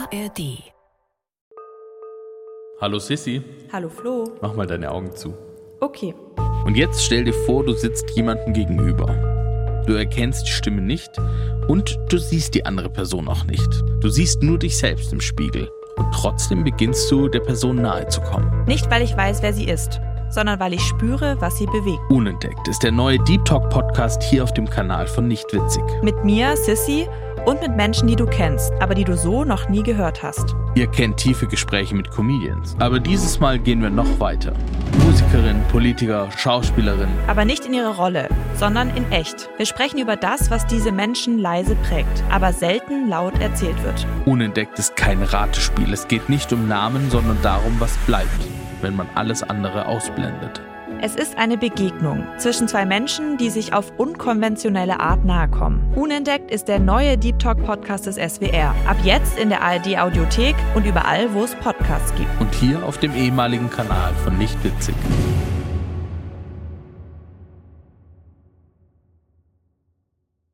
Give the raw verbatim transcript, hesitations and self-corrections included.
A R D. Hallo Sissi. Hallo Flo. Mach mal deine Augen zu. Okay. Und jetzt stell dir vor, du sitzt jemandem gegenüber. Du erkennst die Stimme nicht und du siehst die andere Person auch nicht. Du siehst nur dich selbst im Spiegel. Und trotzdem beginnst du, der Person nahe zu kommen. Nicht, weil ich weiß, wer sie ist, sondern weil ich spüre, was sie bewegt. Unentdeckt ist der neue Deep Talk Podcast hier auf dem Kanal von Nicht Witzig. Mit mir, Sissi, und mit Menschen, die du kennst, aber die du so noch nie gehört hast. Ihr kennt tiefe Gespräche mit Comedians. Aber dieses Mal gehen wir noch weiter. Musikerin, Politiker, Schauspielerin. Aber nicht in ihre Rolle, sondern in echt. Wir sprechen über das, was diese Menschen leise prägt, aber selten laut erzählt wird. Unentdeckt ist kein Ratespiel. Es geht nicht um Namen, sondern darum, was bleibt, wenn man alles andere ausblendet. Es ist eine Begegnung zwischen zwei Menschen, die sich auf unkonventionelle Art nahe kommen. Unentdeckt ist der neue Deep Talk Podcast des S W R. Ab jetzt in der A R D Audiothek und überall, wo es Podcasts gibt. Und hier auf dem ehemaligen Kanal von Nicht Witzig.